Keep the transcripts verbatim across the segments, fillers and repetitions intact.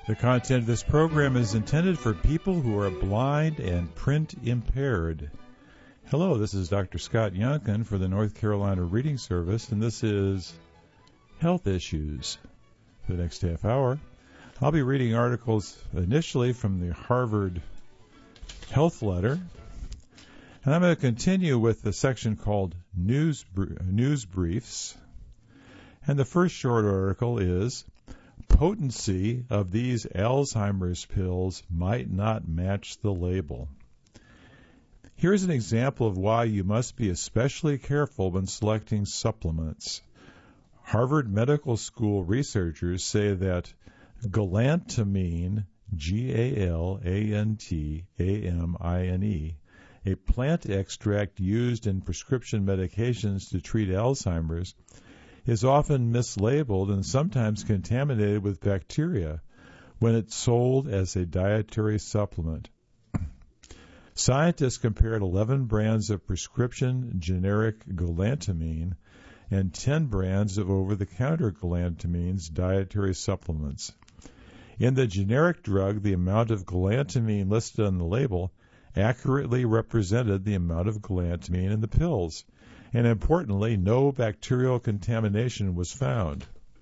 The content of this program is intended for people who are blind and print impaired. Hello, this is Doctor Scott Yonkin for the North Carolina Reading Service, and this is Health Issues. For the next half hour, I'll be reading articles initially from the Harvard Health Letter, and I'm going to continue with the section called News, News Briefs. And the first short article is, Potency of these Alzheimer's pills might not match the label. Here's an example of why you must be especially careful when selecting supplements. Harvard Medical School researchers say that galantamine, G A L A N T A M I N E, a plant extract used in prescription medications to treat Alzheimer's, is often mislabeled and sometimes contaminated with bacteria when it's sold as a dietary supplement. Scientists compared eleven brands of prescription generic galantamine and ten brands of over-the-counter galantamines dietary supplements. In the generic drug, the amount of galantamine listed on the label accurately represented the amount of galantamine in the pills, and importantly, no bacterial contamination was found.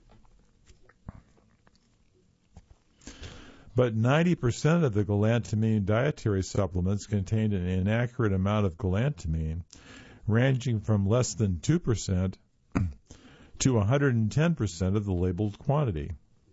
But ninety percent of the galantamine dietary supplements contained an inaccurate amount of galantamine, ranging from less than two percent to one hundred ten percent of the labeled quantity.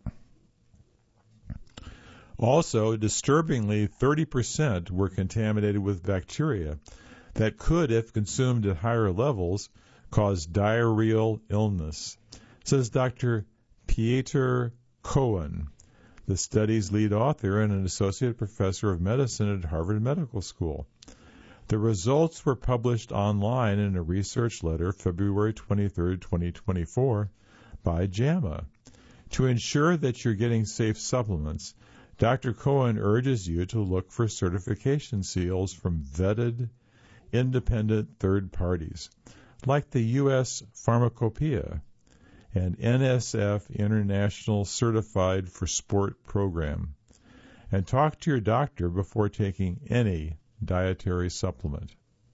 Also, disturbingly, thirty percent were contaminated with bacteria that could, if consumed at higher levels, cause diarrheal illness, says Doctor Pieter Cohen, the study's lead author and an associate professor of medicine at Harvard Medical School. The results were published online in a research letter February twenty-third, twenty twenty-four by JAMA. To ensure that you're getting safe supplements, Doctor Cohen urges you to look for certification seals from vetted, independent third parties, like the U S Pharmacopoeia and N S F International Certified for Sport program, and talk to your doctor before taking any dietary supplement.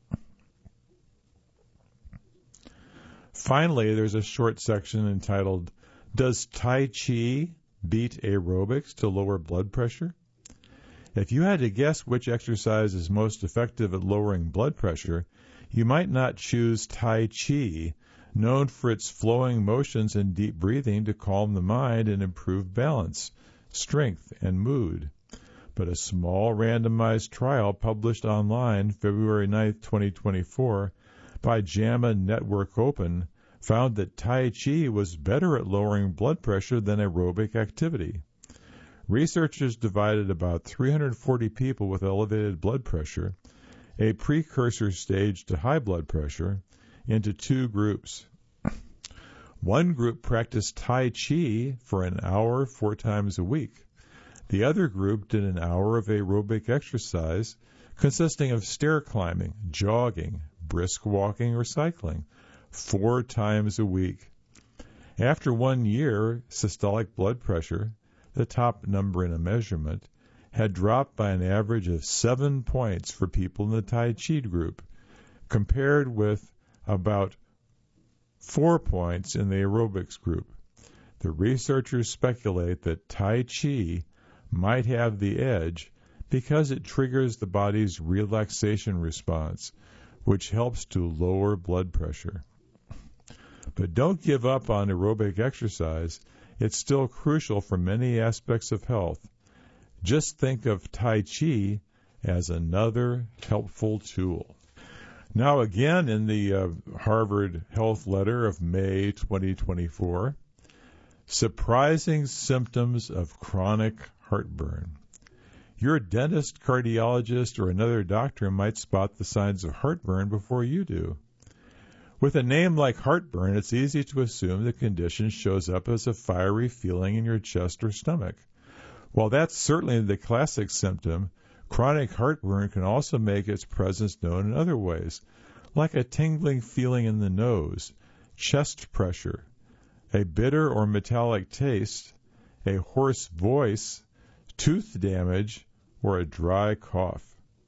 Finally, there's a short section entitled, Does Tai Chi beat aerobics to lower blood pressure? If you had to guess which exercise is most effective at lowering blood pressure, you might not choose Tai Chi, known for its flowing motions and deep breathing to calm the mind and improve balance, strength, and mood. But a small randomized trial published online February ninth, twenty twenty-four by JAMA Network Open found that Tai Chi was better at lowering blood pressure than aerobic activity. Researchers divided about three hundred forty people with elevated blood pressure, a precursor stage to high blood pressure, into two groups. One group practiced Tai Chi for an hour four times a week. The other group did an hour of aerobic exercise consisting of stair climbing, jogging, brisk walking, or cycling four times a week. After one year, systolic blood pressure, the top number in a measurement, had dropped by an average of seven points for people in the Tai Chi group, compared with about four points in the aerobics group. The researchers speculate that Tai Chi might have the edge because it triggers the body's relaxation response, which helps to lower blood pressure. But don't give up on aerobic exercise. It's still crucial for many aspects of health. Just think of Tai Chi as another helpful tool. Now again in the uh, Harvard Health Letter of May twenty twenty-four, surprising symptoms of chronic heartburn. Your dentist, cardiologist, or another doctor might spot the signs of heartburn before you do. With a name like heartburn, it's easy to assume the condition shows up as a fiery feeling in your chest or stomach. While that's certainly the classic symptom, chronic heartburn can also make its presence known in other ways, like a tingling feeling in the nose, chest pressure, a bitter or metallic taste, a hoarse voice, tooth damage, or a dry cough.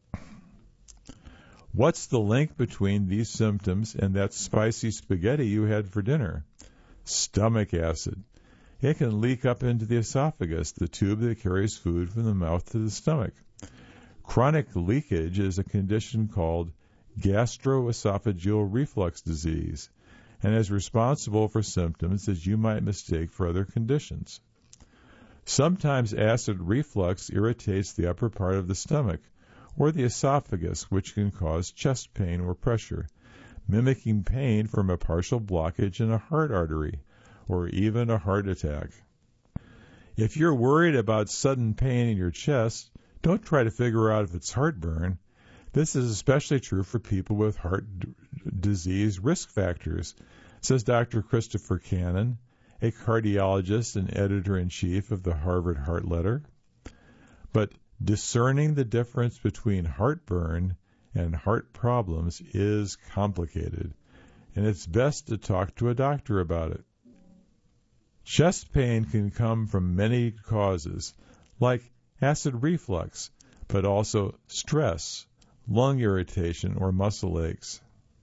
What's the link between these symptoms and that spicy spaghetti you had for dinner? Stomach acid. It can leak up into the esophagus, the tube that carries food from the mouth to the stomach. Chronic leakage is a condition called gastroesophageal reflux disease and is responsible for symptoms that you might mistake for other conditions. Sometimes acid reflux irritates the upper part of the stomach or the esophagus, which can cause chest pain or pressure, mimicking pain from a partial blockage in a heart artery or even a heart attack. If you're worried about sudden pain in your chest, don't try to figure out if it's heartburn. This is especially true for people with heart d- disease risk factors, says Doctor Christopher Cannon, a cardiologist and editor-in-chief of the Harvard Heart Letter. But discerning the difference between heartburn and heart problems is complicated, and it's best to talk to a doctor about it. Chest pain can come from many causes, like acid reflux, but also stress, lung irritation, or muscle aches.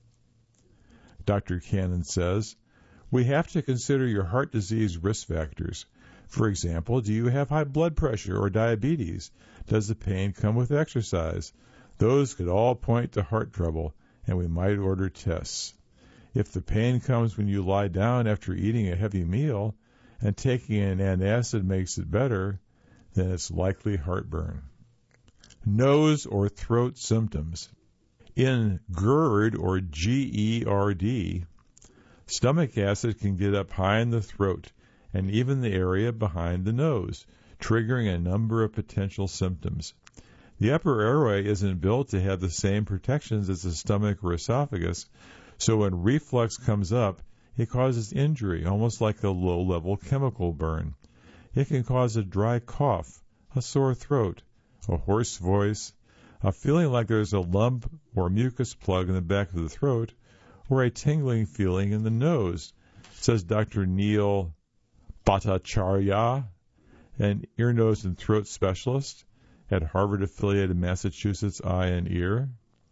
Doctor Cannon says, we have to consider your heart disease risk factors. For example, do you have high blood pressure or diabetes? Does the pain come with exercise? Those could all point to heart trouble, and we might order tests. If the pain comes when you lie down after eating a heavy meal and taking an antacid makes it better, then it's likely heartburn. Nose or throat symptoms. In GERD, or G E R D, stomach acid can get up high in the throat and even the area behind the nose, triggering a number of potential symptoms. The upper airway isn't built to have the same protections as the stomach or esophagus, so when reflux comes up, it causes injury, almost like a low-level chemical burn. It can cause a dry cough, a sore throat, a hoarse voice, a feeling like there's a lump or mucus plug in the back of the throat, or a tingling feeling in the nose, says Doctor Neil Bhattacharya, an ear, nose, and throat specialist at Harvard-affiliated Massachusetts Eye and Ear.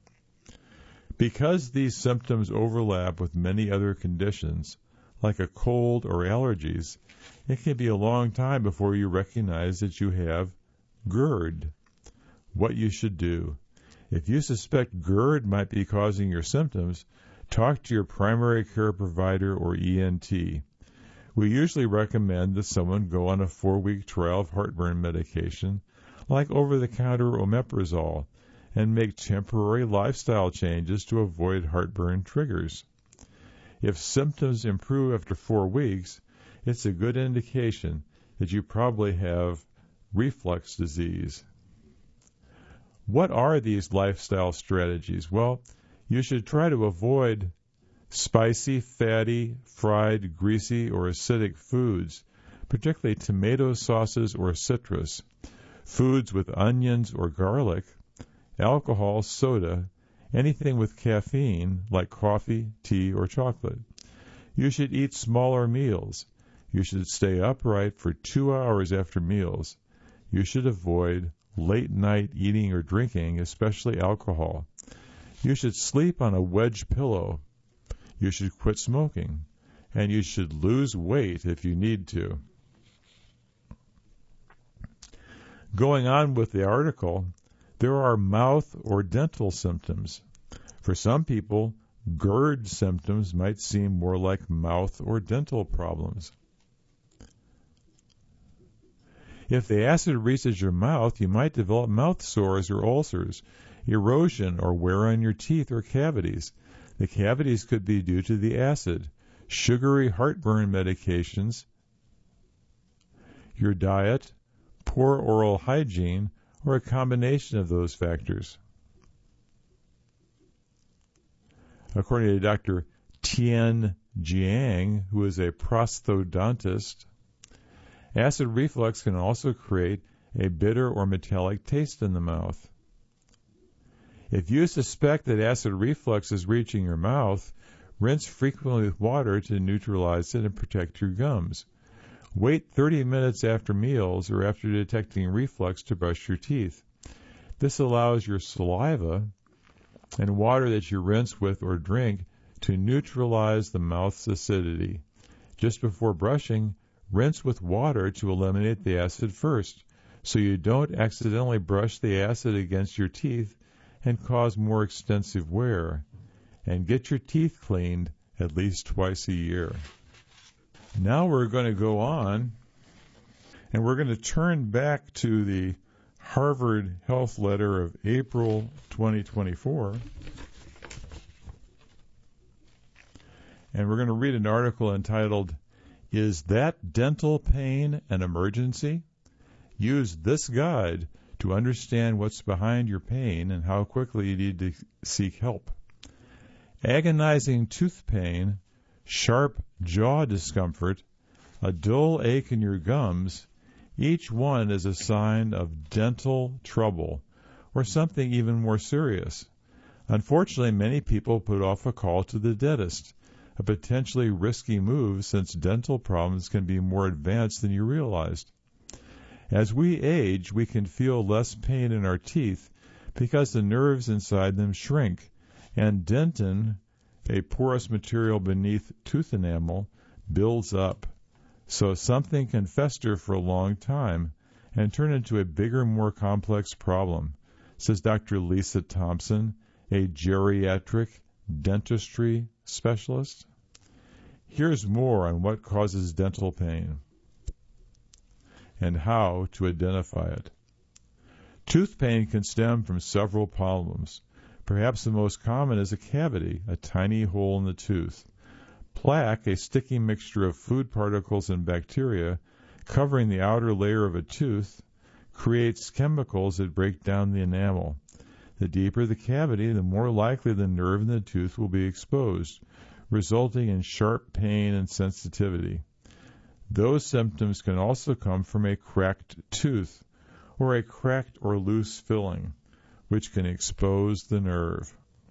Because these symptoms overlap with many other conditions, like a cold or allergies, it can be a long time before you recognize that you have GERD. What you should do. If you suspect GERD might be causing your symptoms, talk to your primary care provider or E N T. We usually recommend that someone go on a four-week trial of heartburn medication, like over-the-counter omeprazole, and make temporary lifestyle changes to avoid heartburn triggers. If symptoms improve after four weeks, it's a good indication that you probably have reflux disease. What are these lifestyle strategies? Well, you should try to avoid spicy, fatty, fried, greasy, or acidic foods, particularly tomato sauces or citrus, foods with onions or garlic, alcohol, soda, anything with caffeine like coffee, tea, or chocolate. You should eat smaller meals. You should stay upright for two hours after meals. You should avoid late night eating or drinking, especially alcohol. You should sleep on a wedge pillow. You should quit smoking. And you should lose weight if you need to. Going on with the article, there are mouth or dental symptoms. For some people, GERD symptoms might seem more like mouth or dental problems. If the acid reaches your mouth, you might develop mouth sores or ulcers, erosion or wear on your teeth or cavities. The cavities could be due to the acid, sugary heartburn medications, your diet, poor oral hygiene, or a combination of those factors. According to Doctor Tian Jiang, who is a prosthodontist, acid reflux can also create a bitter or metallic taste in the mouth. If you suspect that acid reflux is reaching your mouth, rinse frequently with water to neutralize it and protect your gums. Wait thirty minutes after meals or after detecting reflux to brush your teeth. This allows your saliva and water that you rinse with or drink to neutralize the mouth's acidity. Just before brushing, rinse with water to eliminate the acid first, so you don't accidentally brush the acid against your teeth and cause more extensive wear. And get your teeth cleaned at least twice a year. Now we're going to go on, and we're going to turn back to the Harvard Health Letter of April twenty twenty-four. And we're going to read an article entitled, "Is That Dental Pain an Emergency? Use this guide to understand what's behind your pain and how quickly you need to seek help." Agonizing tooth pain, sharp jaw discomfort, a dull ache in your gums, each one is a sign of dental trouble or something even more serious. Unfortunately, many people put off a call to the dentist, a potentially risky move since dental problems can be more advanced than you realized. As we age, we can feel less pain in our teeth because the nerves inside them shrink, and dentin, a porous material beneath tooth enamel, builds up. So something can fester for a long time and turn into a bigger, more complex problem, says Doctor Lisa Thompson, a geriatric dentistry specialist. Here's more on what causes dental pain and how to identify it. Tooth pain can stem from several problems. Perhaps the most common is a cavity, a tiny hole in the tooth. Plaque, a sticky mixture of food particles and bacteria covering the outer layer of a tooth, creates chemicals that break down the enamel. The deeper the cavity, the more likely the nerve in the tooth will be exposed, resulting in sharp pain and sensitivity. Those symptoms can also come from a cracked tooth or a cracked or loose filling, which can expose the nerve.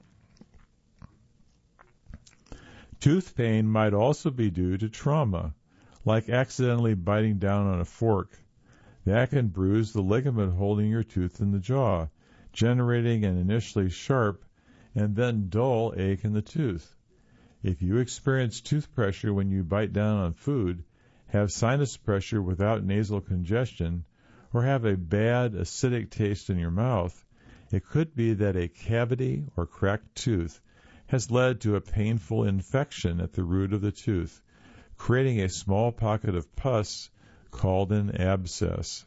Tooth pain might also be due to trauma, like accidentally biting down on a fork. That can bruise the ligament holding your tooth in the jaw, generating an initially sharp and then dull ache in the tooth. If you experience tooth pressure when you bite down on food, have sinus pressure without nasal congestion, or have a bad acidic taste in your mouth, it could be that a cavity or cracked tooth has led to a painful infection at the root of the tooth, creating a small pocket of pus called an abscess.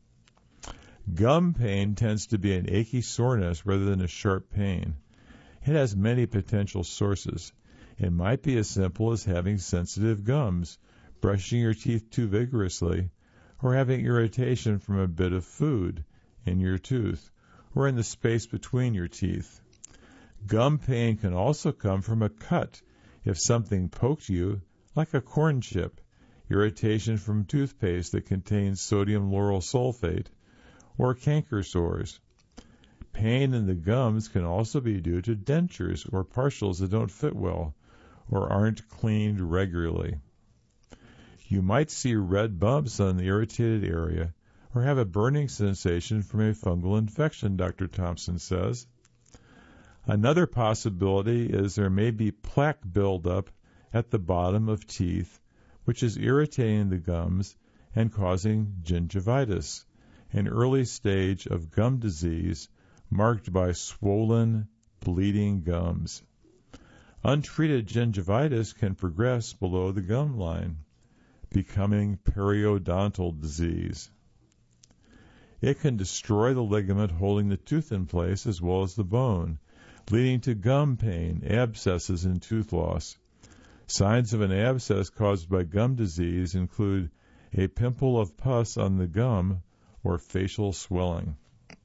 Gum pain tends to be an achy soreness rather than a sharp pain. It has many potential sources. It might be as simple as having sensitive gums, brushing your teeth too vigorously, or having irritation from a bit of food in your tooth or in the space between your teeth. Gum pain can also come from a cut if something poked you, like a corn chip, irritation from toothpaste that contains sodium lauryl sulfate, or canker sores. Pain in the gums can also be due to dentures or partials that don't fit well or aren't cleaned regularly. You might see red bumps on the irritated area or have a burning sensation from a fungal infection, Doctor Thompson says. Another possibility is there may be plaque buildup at the bottom of teeth, which is irritating the gums and causing gingivitis, an early stage of gum disease marked by swollen, bleeding gums. Untreated gingivitis can progress below the gum line, becoming periodontal disease. It can destroy the ligament holding the tooth in place as well as the bone, leading to gum pain, abscesses, and tooth loss. Signs of an abscess caused by gum disease include a pimple of pus on the gum or facial swelling.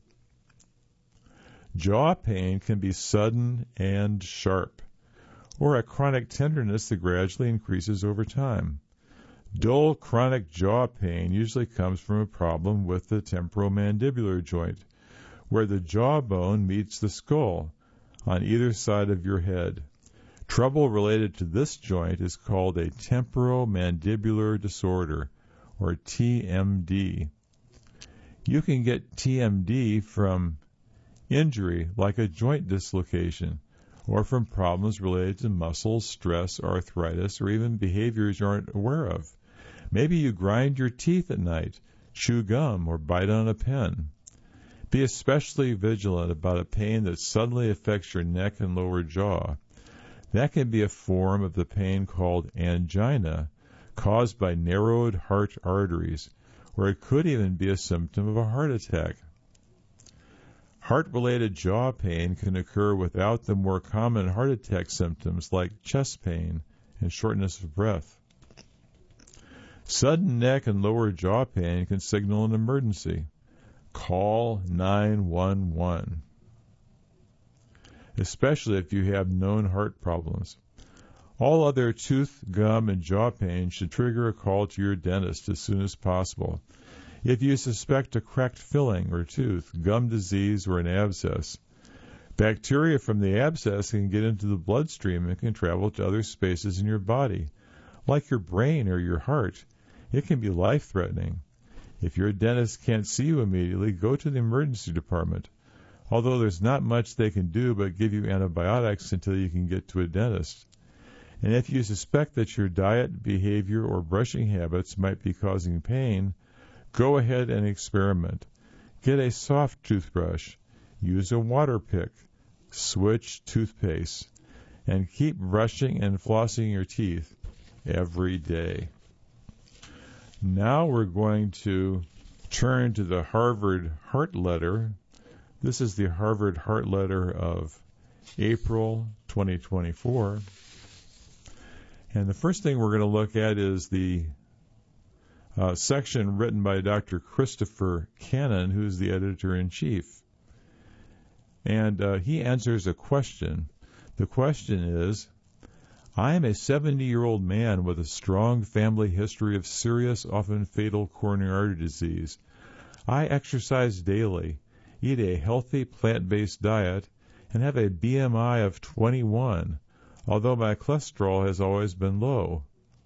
Jaw pain can be sudden and sharp, or a chronic tenderness that gradually increases over time. Dull chronic jaw pain usually comes from a problem with the temporomandibular joint, where the jawbone meets the skull on either side of your head. Trouble related to this joint is called a temporomandibular disorder, or T M D. You can get T M D from injury like a joint dislocation, or from problems related to muscles, stress, arthritis, or even behaviors you aren't aware of. Maybe you grind your teeth at night, chew gum, or bite on a pen. Be especially vigilant about a pain that suddenly affects your neck and lower jaw. That can be a form of the pain called angina, caused by narrowed heart arteries, or it could even be a symptom of a heart attack. Heart-related jaw pain can occur without the more common heart attack symptoms like chest pain and shortness of breath. Sudden neck and lower jaw pain can signal an emergency. Call nine one one, especially if you have known heart problems. All other tooth, gum, and jaw pain should trigger a call to your dentist as soon as possible. If you suspect a cracked filling or tooth, gum disease, or an abscess, bacteria from the abscess can get into the bloodstream and can travel to other spaces in your body, like your brain or your heart. It can be life-threatening. If your dentist can't see you immediately, go to the emergency department, although there's not much they can do but give you antibiotics until you can get to a dentist. And if you suspect that your diet, behavior, or brushing habits might be causing pain, go ahead and experiment. Get a soft toothbrush, use a water pick, switch toothpaste, and keep brushing and flossing your teeth every day. Now we're going to turn to the Harvard Heart Letter. This is the Harvard Heart Letter of April twenty twenty-four. And the first thing we're going to look at is the uh, section written by Doctor Christopher Cannon, who's the editor-in-chief. And uh, he answers a question. The question is, I am a seventy-year-old man with a strong family history of serious, often fatal coronary artery disease. I exercise daily, eat a healthy plant-based diet, and have a B M I of twenty-one, although my cholesterol has always been low.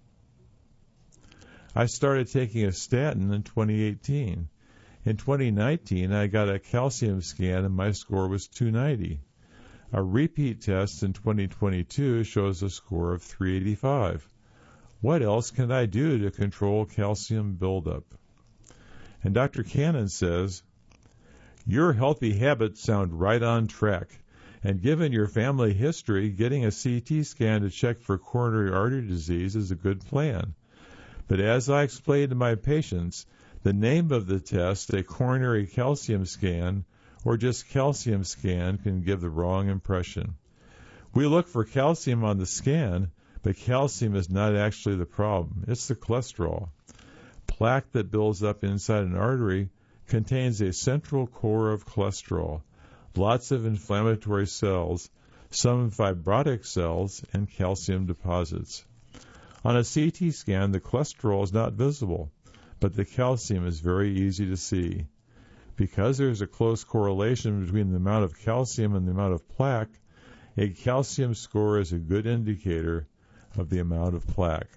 I started taking a statin in twenty eighteen. In twenty nineteen, I got a calcium scan and my score was two ninety. A repeat test in twenty twenty-two shows a score of three eighty-five. What else can I do to control calcium buildup? And Doctor Cannon says, your healthy habits sound right on track. And given your family history, getting a C T scan to check for coronary artery disease is a good plan. But as I explained to my patients, the name of the test, a coronary calcium scan, or just calcium scan, can give the wrong impression. We look for calcium on the scan, but calcium is not actually the problem. It's the cholesterol. Plaque that builds up inside an artery contains a central core of cholesterol, lots of inflammatory cells, some fibrotic cells, and calcium deposits. On a C T scan, the cholesterol is not visible, but the calcium is very easy to see. Because there is a close correlation between the amount of calcium and the amount of plaque, a calcium score is a good indicator of the amount of plaque.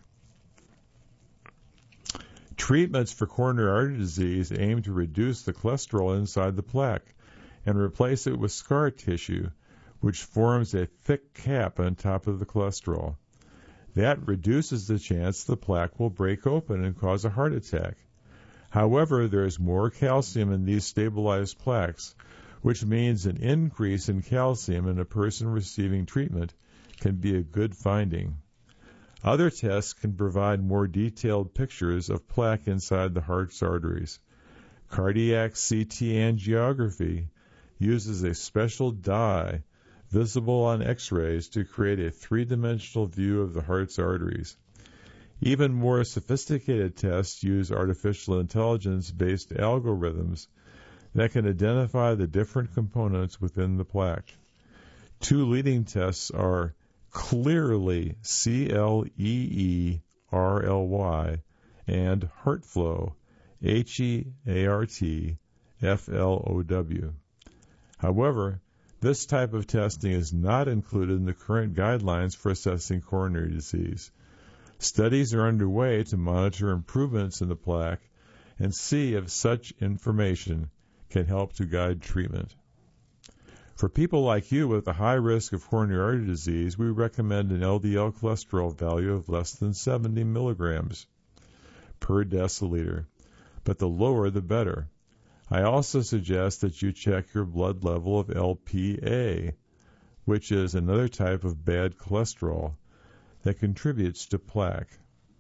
Treatments for coronary artery disease aim to reduce the cholesterol inside the plaque and replace it with scar tissue, which forms a thick cap on top of the cholesterol. That reduces the chance the plaque will break open and cause a heart attack. However, there is more calcium in these stabilized plaques, which means an increase in calcium in a person receiving treatment can be a good finding. Other tests can provide more detailed pictures of plaque inside the heart's arteries. Cardiac C T angiography uses a special dye visible on X-rays to create a three-dimensional view of the heart's arteries. Even more sophisticated tests use artificial intelligence-based algorithms that can identify the different components within the plaque. Two leading tests are Clearly, C L E E R L Y, and HeartFlow, H E A R T F L O W. However, this type of testing is not included in the current guidelines for assessing coronary disease. Studies are underway to monitor improvements in the plaque and see if such information can help to guide treatment. For people like you with a high risk of coronary artery disease, we recommend an L D L cholesterol value of less than seventy milligrams per deciliter, but the lower the better. I also suggest that you check your blood level of L P A, which is another type of bad cholesterol that contributes to plaque.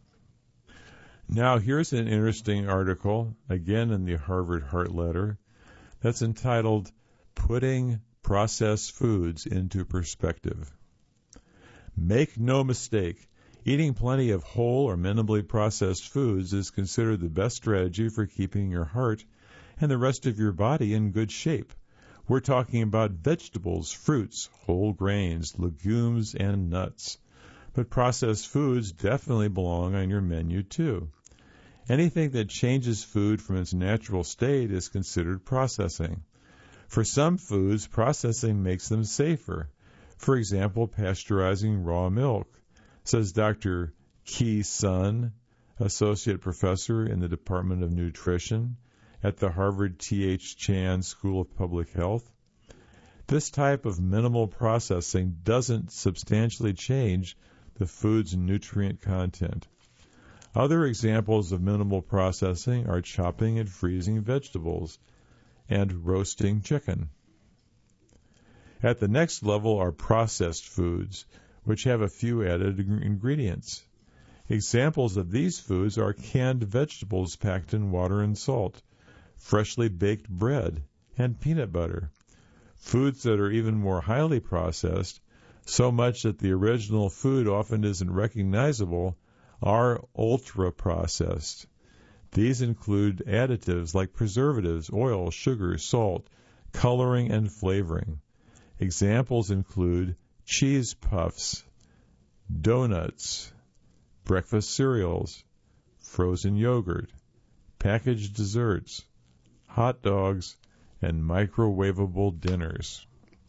Now, here's an interesting article, again in the Harvard Heart Letter, that's entitled Putting Processed Foods into Perspective. Make no mistake, eating plenty of whole or minimally processed foods is considered the best strategy for keeping your heart and the rest of your body in good shape. We're talking about vegetables, fruits, whole grains, legumes, and nuts. But processed foods definitely belong on your menu too. Anything that changes food from its natural state is considered processing. For some foods, processing makes them safer. For example, pasteurizing raw milk, says Doctor Ki Sun, Associate Professor in the Department of Nutrition at the Harvard T H Chan School of Public Health. This type of minimal processing doesn't substantially change the food's nutrient content. Other examples of minimal processing are chopping and freezing vegetables and roasting chicken. At the next level are processed foods, which have a few added ingredients. Examples of these foods are canned vegetables packed in water and salt, freshly baked bread, and peanut butter. Foods that are even more highly processed, so much that the original food often isn't recognizable, are ultra-processed. These include additives like preservatives, oil, sugar, salt, coloring, and flavoring. Examples include cheese puffs, donuts, breakfast cereals, frozen yogurt, packaged desserts, hot dogs, and microwavable dinners.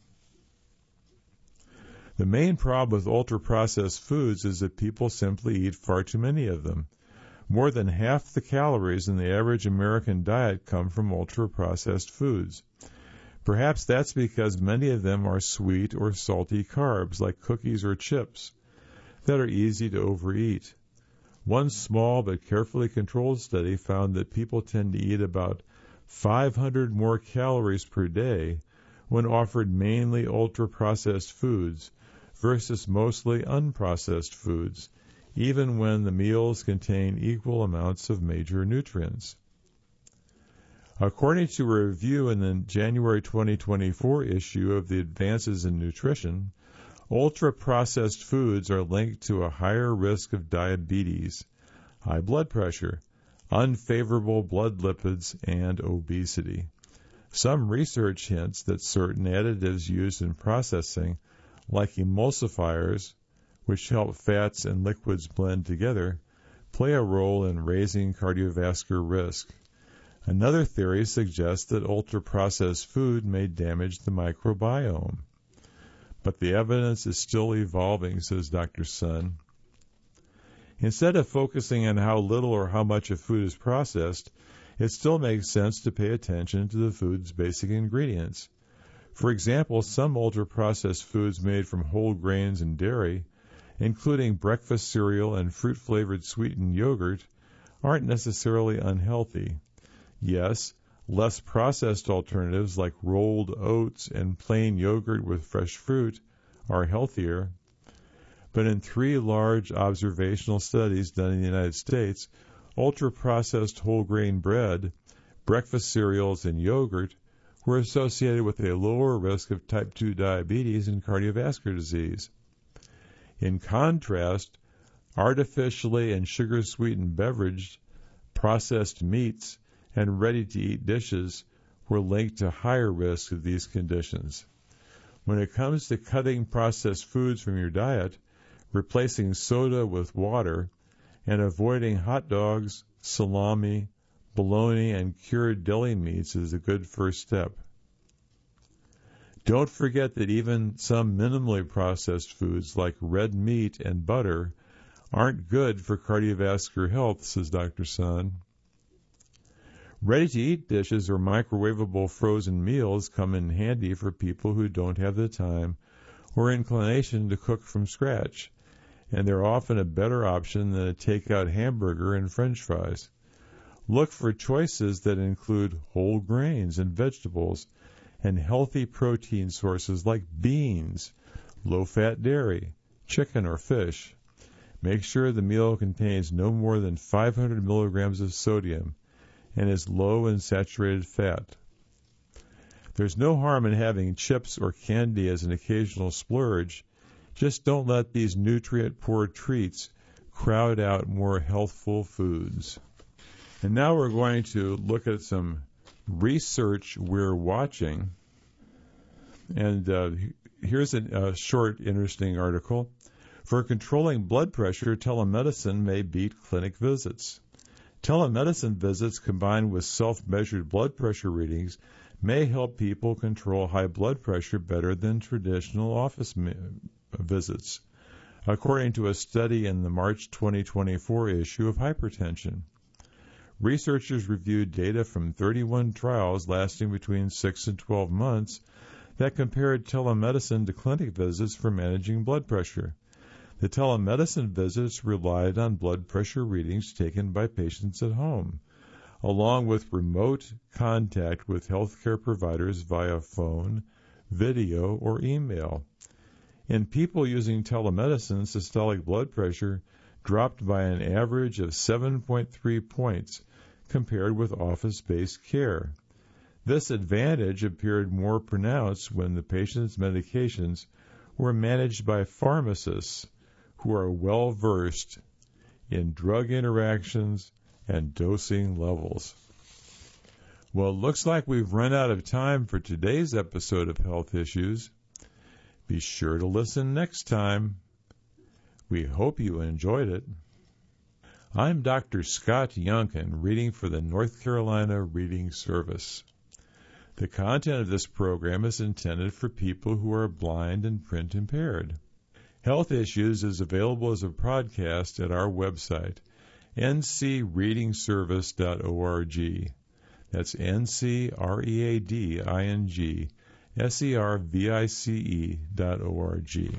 The main problem with ultra-processed foods is that people simply eat far too many of them. More than half the calories in the average American diet come from ultra-processed foods. Perhaps that's because many of them are sweet or salty carbs, like cookies or chips, that are easy to overeat. One small but carefully controlled study found that people tend to eat about five hundred more calories per day when offered mainly ultra-processed foods versus mostly unprocessed foods, even when the meals contain equal amounts of major nutrients. According to a review in the January twenty twenty-four issue of the Advances in Nutrition, ultra-processed foods are linked to a higher risk of diabetes, high blood pressure, unfavorable blood lipids, and obesity. Some research hints that certain additives used in processing, like emulsifiers, which help fats and liquids blend together, play a role in raising cardiovascular risk. Another theory suggests that ultra-processed food may damage the microbiome. But the evidence is still evolving, says Doctor Sun. Instead of focusing on how little or how much a food is processed, it still makes sense to pay attention to the food's basic ingredients. For example, some ultra-processed foods made from whole grains and dairy, including breakfast cereal and fruit-flavored sweetened yogurt, aren't necessarily unhealthy. Yes, less processed alternatives like rolled oats and plain yogurt with fresh fruit are healthier. But in three large observational studies done in the United States, ultra-processed whole grain bread, breakfast cereals, and yogurt were associated with a lower risk of type two diabetes and cardiovascular disease. In contrast, artificially and sugar-sweetened beverage, processed meats, and ready-to-eat dishes were linked to higher risk of these conditions. When it comes to cutting processed foods from your diet, replacing soda with water, and avoiding hot dogs, salami, bologna, and cured deli meats is a good first step. Don't forget that even some minimally processed foods like red meat and butter aren't good for cardiovascular health, says Doctor Sun. Ready-to-eat dishes or microwavable frozen meals come in handy for people who don't have the time or inclination to cook from scratch, and they're often a better option than a takeout hamburger and French fries. Look for choices that include whole grains and vegetables and healthy protein sources like beans, low-fat dairy, chicken or fish. Make sure the meal contains no more than five hundred milligrams of sodium and is low in saturated fat. There's no harm in having chips or candy as an occasional splurge. Just don't let these nutrient-poor treats crowd out more healthful foods. And now we're going to look at some research we're watching. And uh, here's a, a short, interesting article. For controlling blood pressure, telemedicine may beat clinic visits. Telemedicine visits combined with self-measured blood pressure readings may help people control high blood pressure better than traditional office me- visits, according to a study in the March twenty twenty-four issue of Hypertension. Researchers reviewed data from thirty-one trials lasting between six and twelve months that compared telemedicine to clinic visits for managing blood pressure. The telemedicine visits relied on blood pressure readings taken by patients at home, along with remote contact with healthcare providers via phone, video, or email. In people using telemedicine, systolic blood pressure dropped by an average of seven point three points compared with office-based care. This advantage appeared more pronounced when the patient's medications were managed by pharmacists who are well-versed in drug interactions and dosing levels. Well, it looks like we've run out of time for today's episode of Health Issues. Be sure to listen next time. We hope you enjoyed it. I'm Doctor Scott Yunkin, reading for the North Carolina Reading Service. The content of this program is intended for people who are blind and print impaired. Health Issues is available as a podcast at our website, n c reading service dot org. That's N C R E A D I N G S E R V I C E dot O R G.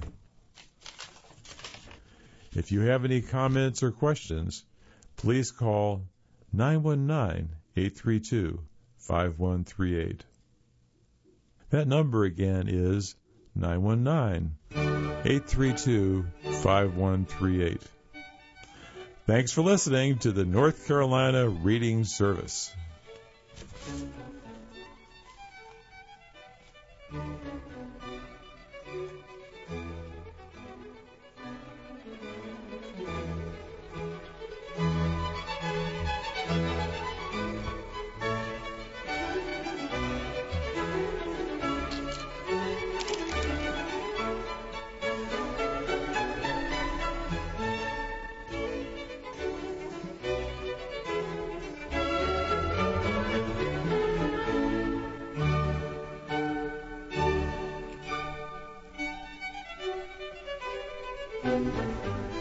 If you have any comments or questions, please call nine one nine, eight three two, five one three eight. That number again is nine one nine, eight three two, five one three eight. Thanks for listening to the North Carolina Reading Service. Thank you.